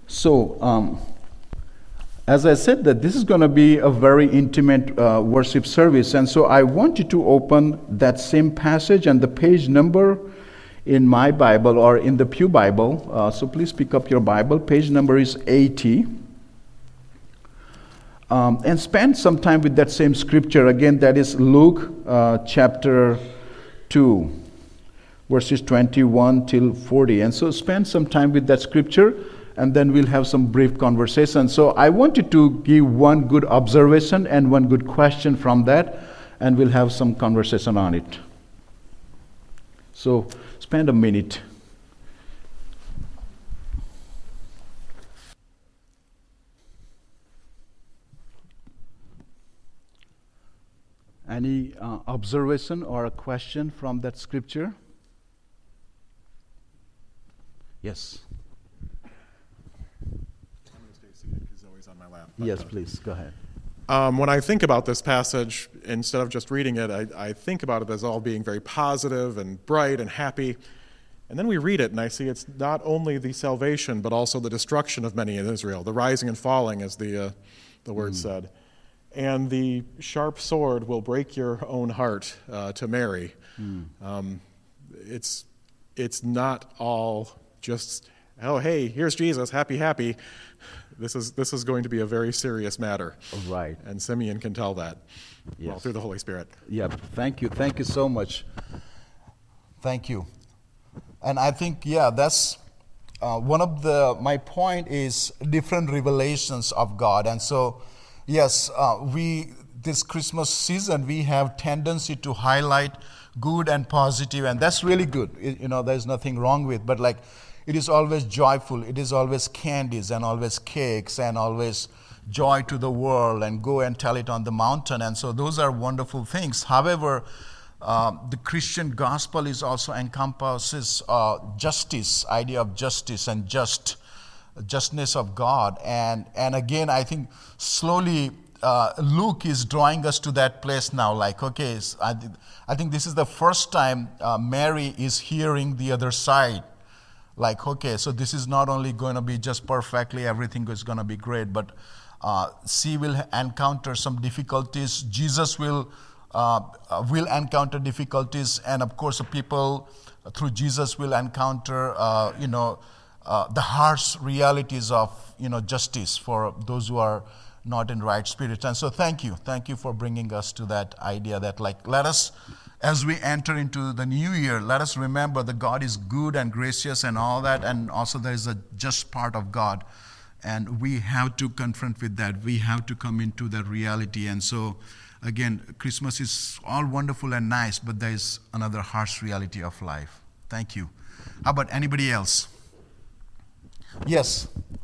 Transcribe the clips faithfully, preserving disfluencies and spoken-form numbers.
So, um, as I said, that this is going to be a very intimate uh, worship service, and so I want you to open that same passage and the page number in my Bible or in the Pew Bible. Uh, so please pick up your Bible. Page number is eighty. Um, and spend some time with that same scripture. Again, that is Luke uh, chapter two, verses twenty-one till forty. And so spend some time with that scripture, and then we'll have some brief conversation. So I want you to give one good observation and one good question from that, and we'll have some conversation on it. So spend a minute. Any uh, observation or a question from that scripture? Yes. I'm going to stay seated because Zoe's on my lap. But, Yes, uh, please, go ahead. Um, when I think about this passage, instead of just reading it, I, I think about it as all being very positive and bright and happy. And then we read it, and I see it's not only the salvation, but also the destruction of many in Israel, the rising and falling, as the uh, the word mm. said. And the sharp sword will break your own heart uh, to Mary. Mm. Um, it's it's not all just, oh, hey, here's Jesus, happy, happy. This is this is going to be a very serious matter. Right. And Simeon can tell that, yes. well, through the Holy Spirit. Yeah, thank you. Thank you so much. Thank you. And I think, yeah, that's uh, one of the, my point is different revelations of God. And so, yes, uh, we, this Christmas season, we have tendency to highlight good and positive, and that's really good. It, you know, there's nothing wrong with, but like, it is always joyful. It is always candies and always cakes and always joy to the world and go and tell it on the mountain. And so those are wonderful things. However, uh, the Christian gospel is also encompasses uh, justice, idea of justice and just, justness of God. And, and again, I think slowly uh, Luke is drawing us to that place now. Like, okay, I, th- I think this is the first time uh, Mary is hearing the other side. Like, okay, so this is not only going to be just perfectly, everything is going to be great, but uh, she will encounter some difficulties. Jesus will uh, will encounter difficulties, and of course, the people through Jesus will encounter, uh, you know, uh, the harsh realities of, you know, justice for those who are not in right spirit. And so, thank you, thank you for bringing us to that idea that, like, let us. As we enter into the new year, let us remember that God is good and gracious and all that, and also there is a just part of God. And we have to confront with that. We have to come into that reality. And so, again, Christmas is all wonderful and nice, but there is another harsh reality of life. Thank you. How about anybody else? Yes.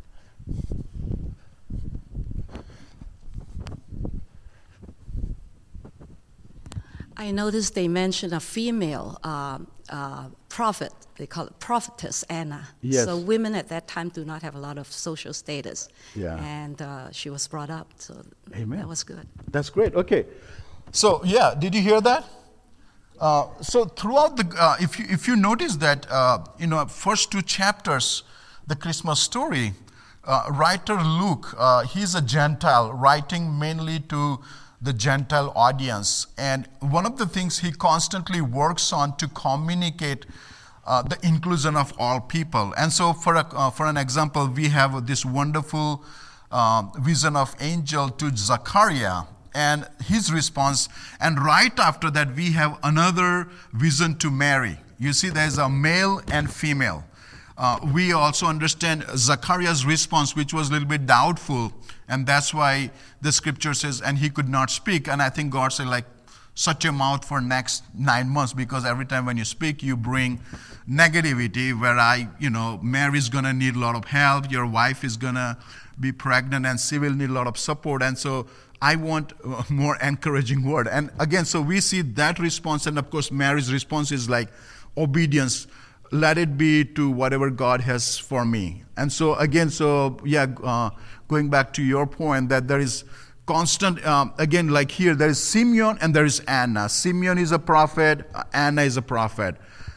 I noticed they mentioned a female uh, uh, prophet. They call it prophetess Anna. Yes. So women at that time do not have a lot of social status. Yeah. And uh, she was brought up. So Amen. That was good. That's great. Okay. So, yeah, did you hear that? Uh, so throughout the, uh, if you if you notice that, uh, you know, first two chapters, the Christmas story, uh, writer Luke, uh, he's a Gentile, writing mainly to the Gentile audience. And one of the things he constantly works on to communicate uh, the inclusion of all people. And so for a, uh, for an example, we have this wonderful uh, vision of angel to Zechariah and his response. And right after that, we have another vision to Mary. You see, there's a male and female. Uh, we also understand Zechariah's response, which was a little bit doubtful. And that's why the scripture says, and he could not speak. And I think God said, like, shut your mouth for next nine months, because every time when you speak, you bring negativity, where I, you know, Mary's going to need a lot of help. Your wife is going to be pregnant, and she will need a lot of support. And so I want a more encouraging word. And again, so we see that response. And of course, Mary's response is like obedience. Let it be to whatever God has for me. And so again, so yeah, uh, going back to your point that there is constant, um, again, like here, there is Simeon and there is Anna. Simeon is a prophet, Anna is a prophet.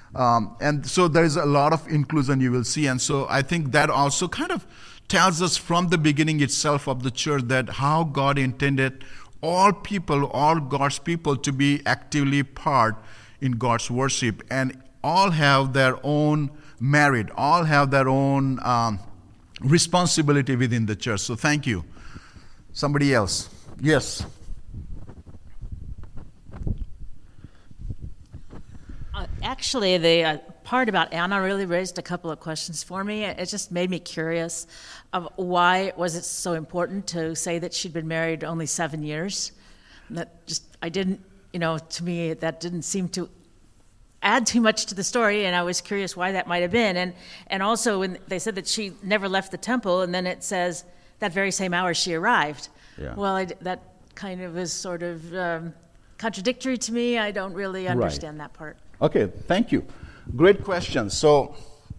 Um, and so there is a lot of inclusion you will see. And so I think that also kind of tells us from the beginning itself of the church that how God intended all people, all God's people to be actively part in God's worship. And all have their own merit, all have their own um, responsibility within the church. So thank you. Somebody else. Yes. Uh, actually, the uh, part about Anna really raised a couple of questions for me. It just made me curious of why was it so important to say that she'd been married only seven years? And that just, I didn't, you know, to me, that didn't seem to add too much to the story, and I was curious why that might have been. And and also, when they said that she never left the temple, and then it says that very same hour she arrived. Yeah. Well, I, that kind of is sort of um, contradictory to me. I don't really understand Right. that part. Okay, thank you. Great question. So,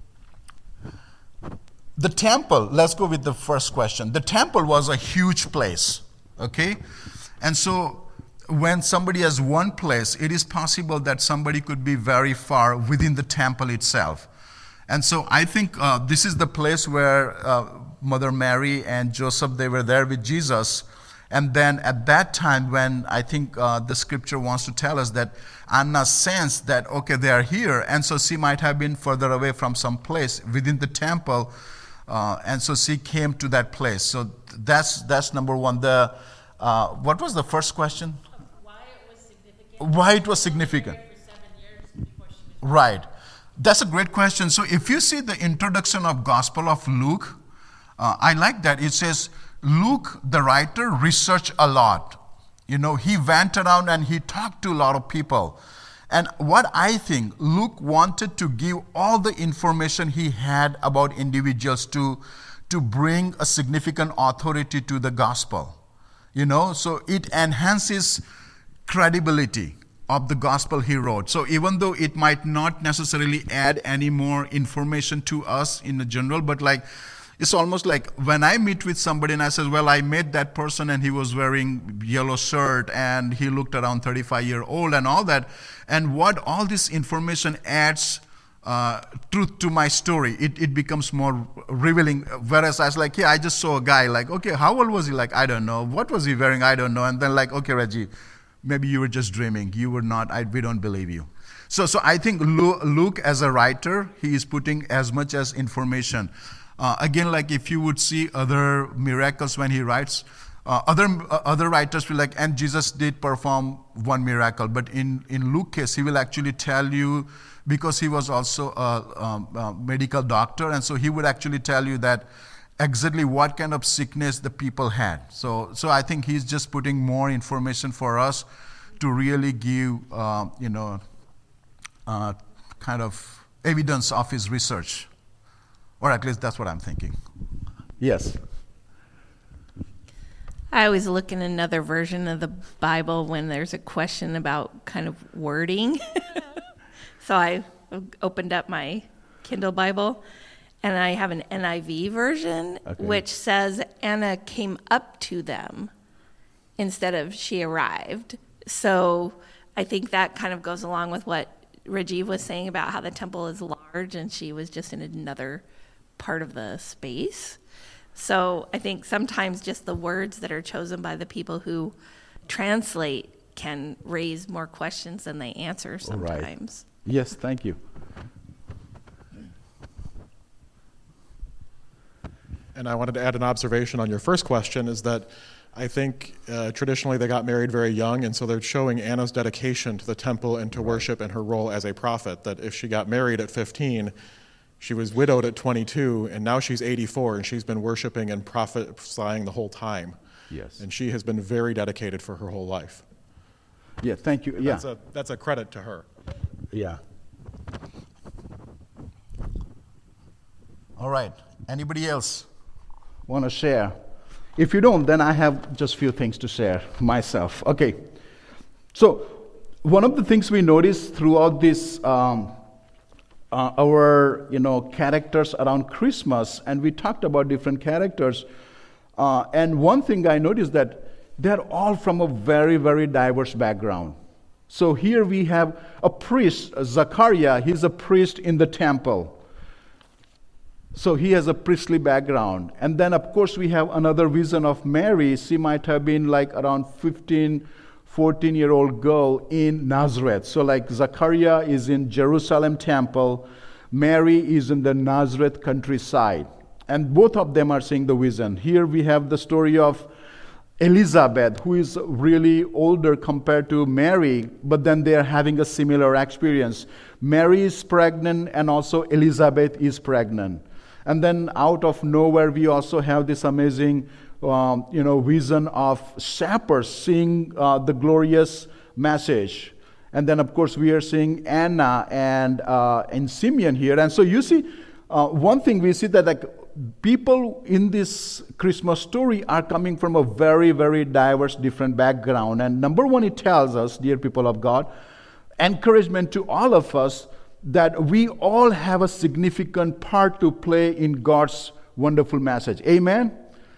the temple, let's go with the first question. The temple was a huge place, okay? And so, when somebody has one place, it is possible that somebody could be very far within the temple itself. And so, I think uh, this is the place where uh, Mother Mary and Joseph, they were there with Jesus. And then at that time, when I think uh, the scripture wants to tell us that Anna sensed that, okay, they are here. And so she might have been further away from some place within the temple. Uh, and so she came to that place. So that's that's number one. The uh, what was the first question? Why it was significant? Why it was significant? Right. That's a great question. So if you see the introduction of Gospel of Luke, uh, I like that. It says, Luke, the writer, researched a lot. You know, he went around and he talked to a lot of people. And what I think, Luke wanted to give all the information he had about individuals to, to bring a significant authority to the gospel. You know, so it enhances credibility of the gospel he wrote. So even though it might not necessarily add any more information to us in the general, but like, it's almost like when I meet with somebody and I say, well, I met that person and he was wearing yellow shirt and he looked around thirty-five year old and all that. And what all this information adds uh, truth to my story, it, it becomes more revealing. Whereas I was like, yeah, I just saw a guy like, okay, how old was he? Like, I don't know. What was he wearing? I don't know. And then like, okay, Reggie, maybe you were just dreaming. You were not, I, we don't believe you. So, so I think Luke as a writer, he is putting as much as information. Uh, again, like if you would see other miracles when he writes, uh, other uh, other writers will like, and Jesus did perform one miracle. But in, in Luke's case, he will actually tell you, because he was also a, um, a medical doctor, and so he would actually tell you that exactly what kind of sickness the people had. So, so I think he's just putting more information for us to really give, uh, you know, uh, kind of evidence of his research. Or at least that's what I'm thinking. Yes. I always look in another version of the Bible when there's a question about kind of wording. So I opened up my Kindle Bible, and I have an N I V version, okay, which says Anna came up to them instead of she arrived. So I think that kind of goes along with what Rajiv was saying about how the temple is large and she was just in another part of the space. So I think sometimes just the words that are chosen by the people who translate can raise more questions than they answer sometimes. Right. Yes, thank you. And I wanted to add an observation on your first question, is that I think uh, traditionally they got married very young, and so they're showing Anna's dedication to the temple and to worship and her role as a prophet, that if she got married at fifteen, she was widowed at twenty-two, and now she's eighty-four, and she's been worshiping and prophesying the whole time. Yes. And she has been very dedicated for her whole life. Yeah, thank you. And yeah. That's a, that's a credit to her. Yeah. All right. Anybody else want to share? If you don't, then I have just a few things to share myself. Okay. So one of the things we noticed throughout this um, Uh, our, you know, characters around Christmas, and we talked about different characters. Uh, and one thing I noticed that they're all from a very, very diverse background. So here we have a priest, Zachariah, he's a priest in the temple. So he has a priestly background. And then, of course, we have another vision of Mary. She might have been like around fifteen, fourteen-year-old girl in Nazareth. So like Zachariah is in Jerusalem temple. Mary is in the Nazareth countryside. And both of them are seeing the vision. Here we have the story of Elizabeth, who is really older compared to Mary, but then they are having a similar experience. Mary is pregnant and also Elizabeth is pregnant. And then out of nowhere, we also have this amazing um, you know, vision of shepherds seeing uh, the glorious message. And then, of course, we are seeing Anna and, uh, and Simeon here. And so you see, uh, one thing we see that like people in this Christmas story are coming from a very, very diverse, different background. And number one, it tells us, dear people of God, encouragement to all of us that we all have a significant part to play in God's wonderful message. Amen?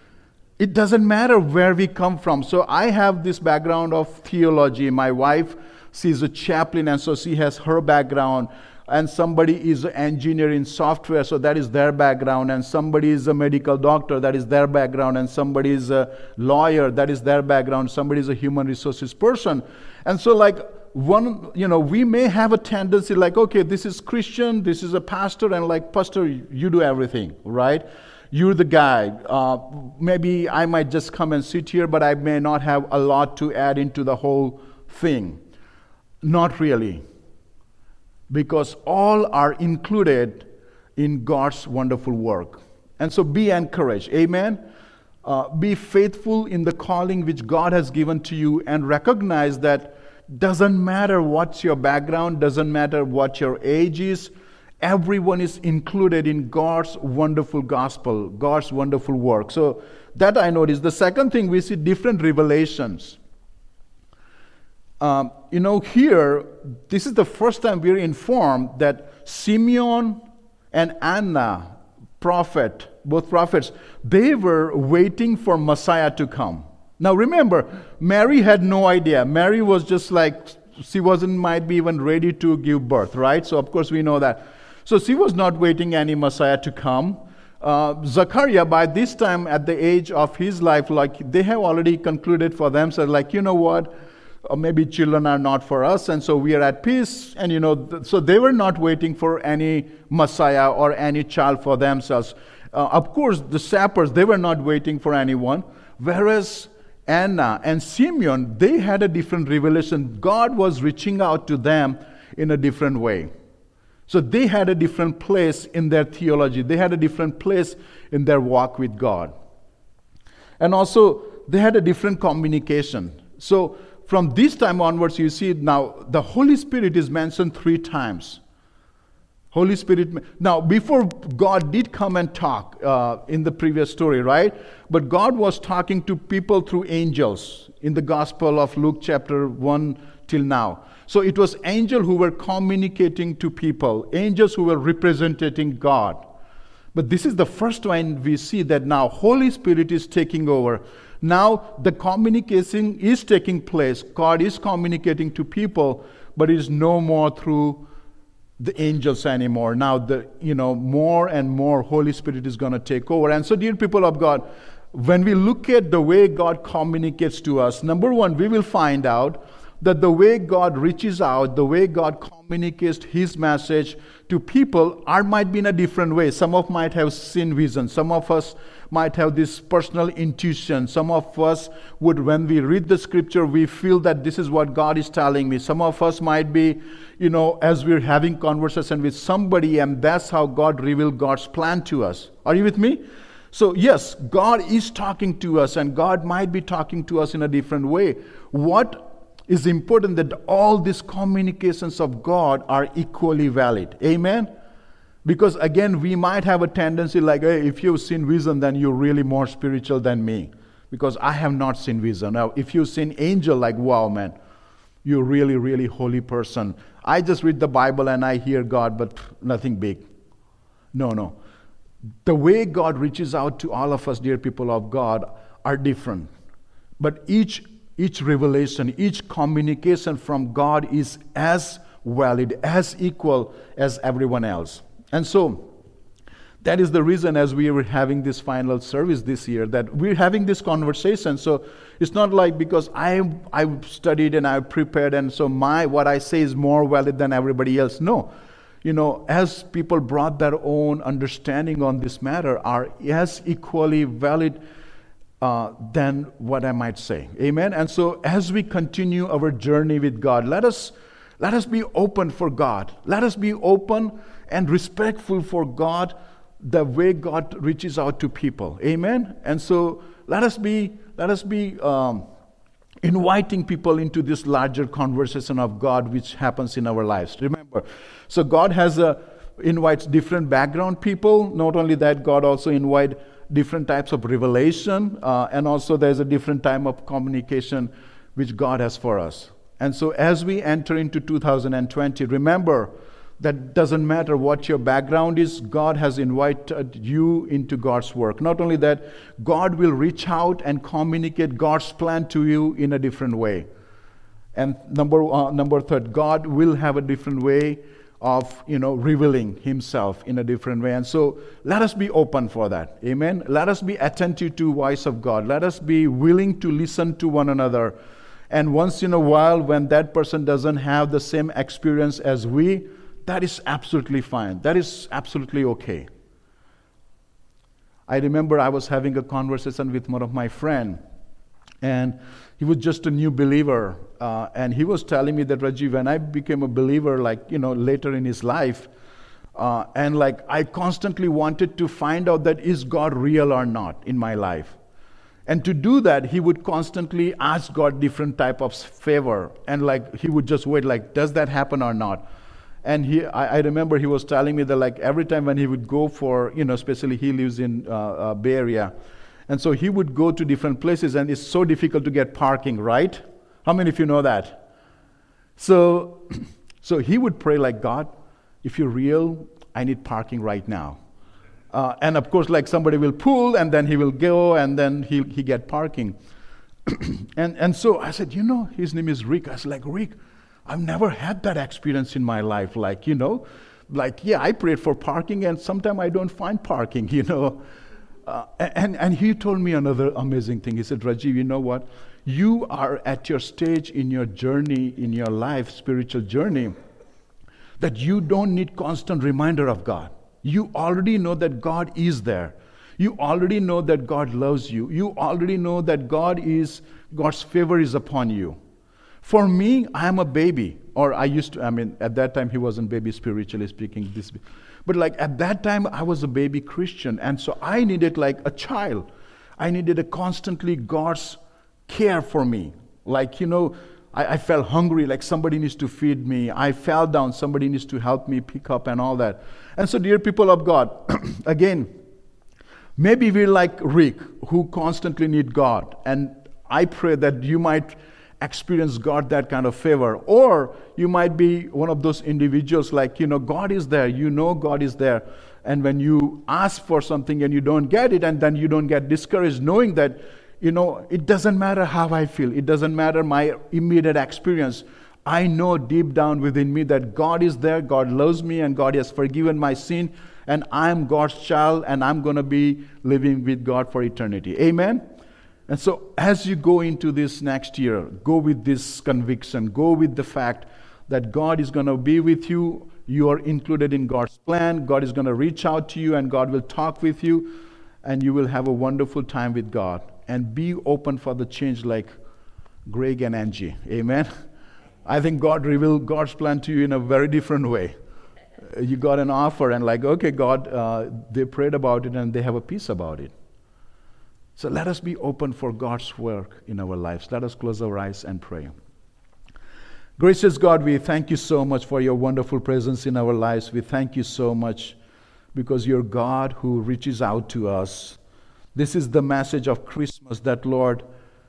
It doesn't matter where we come from. So I have this background of theology. My wife, she's a chaplain, and so she has her background. And somebody is an engineer in software, so that is their background. And somebody is a medical doctor, that is their background. And somebody is a lawyer, that is their background. Somebody is a human resources person. And so like one, you know, we may have a tendency like, okay, this is Christian, this is a pastor, and like, pastor, you do everything, right? You're the guy. Uh, maybe I might just come and sit here, but I may not have a lot to add into the whole thing. Not really. Because all are included in God's wonderful work. And so be encouraged. Amen? Uh, be faithful in the calling which God has given to you, and recognize that doesn't matter what's your background, doesn't matter what your age is, everyone is included in God's wonderful gospel, God's wonderful work. So that I noticed. The second thing, we see different revelations. Um, you know, here, this is the first time we're informed that Simeon and Anna, prophet, both prophets, they were waiting for Messiah to come. Now remember, Mary had no idea. Mary was just like, she wasn't, might be even ready to give birth, right? So of course we know that. So she was not waiting any Messiah to come. Uh, Zachariah, by this time at the age of his life, like they have already concluded for themselves, like, you know what? Or maybe children are not for us, and so we are at peace. And you know, th- so they were not waiting for any Messiah or any child for themselves. Uh, of course, the shepherds, they were not waiting for anyone. Whereas Anna and Simeon, they had a different revelation. God was reaching out to them in a different way. So they had a different place in their theology. They had a different place in their walk with God. And also, they had a different communication. So from this time onwards, you see now the Holy Spirit is mentioned three times. Holy Spirit. Now, before God did come and talk uh, in the previous story, right? But God was talking to people through angels in the Gospel of Luke chapter one till now. So it was angels who were communicating to people, angels who were representing God. But this is the first time we see that now Holy Spirit is taking over. Now the communication is taking place. God is communicating to people, but it is no more through the angels anymore. Now the you know more and more Holy Spirit is going to take over. And so, dear people of God, when we look at the way God communicates to us, number one, we will find out that the way God reaches out, the way God communicates His message to people are might be in a different way. Some of us might have seen vision. Some of us might have this personal intuition. Some of us would, when we read the scripture, we feel that this is what God is telling me. Some of us might be, you know, as we're having conversation with somebody, and that's how God revealed God's plan to us. Are you with me? So yes, God is talking to us, and God might be talking to us in a different way. What is important that all these communications of God are equally valid. Amen? Because again, we might have a tendency like, hey, if you've seen vision, then you're really more spiritual than me. Because I have not seen vision. Now, if you've seen angel, like, wow, man, you're really, really holy person. I just read the Bible and I hear God, but nothing big. No, no. The way God reaches out to all of us, dear people of God, are different. But each each revelation, each communication from God is as valid, as equal as everyone else. And so, that is the reason as we were having this final service this year, that we're having this conversation. So it's not like because I I've studied and I've prepared and so my what I say is more valid than everybody else. No. You know, as people brought their own understanding on this matter are as equally valid uh, than what I might say. Amen. And so as we continue our journey with God, let us let us be open for God. Let us be open and respectful for God, the way God reaches out to people. Amen? And so let us be let us be um, inviting people into this larger conversation of God which happens in our lives. Remember, so God has a, invites different background people. Not only that, God also invites different types of revelation, uh, and also there's a different type of communication which God has for us. And so as we enter into two thousand twenty, remember, that doesn't matter what your background is, God has invited you into God's work. Not only that, God will reach out and communicate God's plan to you in a different way. And number uh, number third, God will have a different way of, you know, revealing himself in a different way. And so let us be open for that. Amen. Let us be attentive to the voice of God. Let us be willing to listen to one another. And once in a while, when that person doesn't have the same experience as we, that is absolutely fine. That is absolutely okay. I remember I was having a conversation with one of my friends, and he was just a new believer. Uh, and he was telling me that, Rajiv, when I became a believer, like, you know, later in his life, uh, and like I constantly wanted to find out that is God real or not in my life. And to do that, he would constantly ask God different type of favor. And like he would just wait, like, does that happen or not? And he, I, I remember he was telling me that like every time when he would go for, you know, especially he lives in uh, uh, Bay Area. And so he would go to different places and it's so difficult to get parking, right? How many of you know that? So, so he would pray like, God, if you're real, I need parking right now. Uh, and of course, like somebody will pull and then he will go and then he he get parking. and and so I said, you know, his name is Rick. I was like, Rick, I've never had that experience in my life. Like, you know, like, yeah, I prayed for parking and sometimes I don't find parking, you know. Uh, and, and he told me another amazing thing. He said, Rajiv, you know what? You are at your stage in your journey, in your life, spiritual journey, that you don't need constant reminder of God. You already know that God is there. You already know that God loves you. You already know that God is, God's favor is upon you. For me, I am a baby, or I used to, I mean, at that time he wasn't baby spiritually speaking, this, but like at that time I was a baby Christian, and so I needed like a child. I needed a constantly God's care for me. Like, you know, I, I felt hungry, like somebody needs to feed me. I fell down, somebody needs to help me pick up and all that. And so dear people of God, again, maybe we're like Rick, who constantly need God, and I pray that you might experience God that kind of favor. Or you might be one of those individuals like, you know, God is there, you know God is there. And when you ask for something and you don't get it, and then you don't get discouraged knowing that, you know, it doesn't matter how I feel. It doesn't matter my immediate experience. I know deep down within me that God is there, God loves me, and God has forgiven my sin, and I'm God's child, and I'm going to be living with God for eternity. Amen? And so as you go into this next year, go with this conviction, go with the fact that God is going to be with you. You are included in God's plan. God is going to reach out to you and God will talk with you, and you will have a wonderful time with God. And be open for the change like Greg and Angie. Amen? I think God revealed God's plan to you in a very different way. You got an offer and like, okay, God, uh, they prayed about it and they have a peace about it. So let us be open for God's work in our lives. Let us close our eyes and pray. Gracious God, we thank you so much for your wonderful presence in our lives. We thank you so much because you're God who reaches out to us. This is the message of Christmas, that, Lord,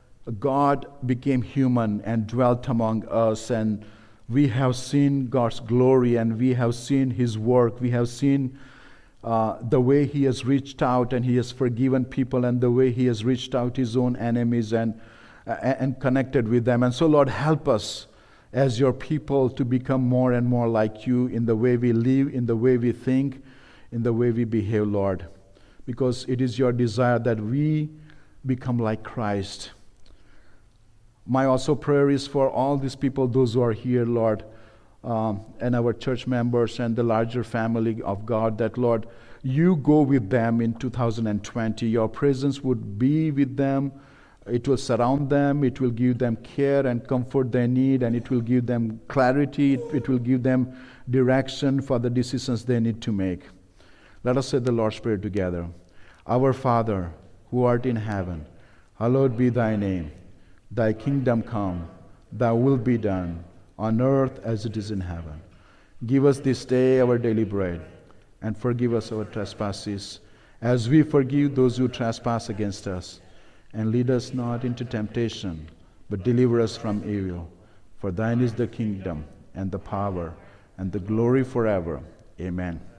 God became human and dwelt among us, and we have seen God's glory, and we have seen his work. We have seen Uh, the way he has reached out and he has forgiven people, and the way he has reached out his own enemies. And and connected with them. And so, Lord, help us as your people to become more and more like you in the way we live, in the way we think, in the way we behave, Lord. Because it is your desire that we become like Christ. My also prayer is for all these people, those who are here, Lord, um, and our church members and the larger family of God, that, Lord, you go with them in two thousand twenty. Your presence would be with them. It will surround them. It will give them care and comfort they need, and it will give them clarity. It, it will give them direction for the decisions they need to make. Let us say the Lord's Prayer together. Our Father, who art in heaven, hallowed be thy name. Thy kingdom come, thy will be done, on earth as it is in heaven. Give us this day our daily bread, and forgive us our trespasses, as we forgive those who trespass against us. And lead us not into temptation, but deliver us from evil. For thine is the kingdom, and the power, and the glory forever. Amen.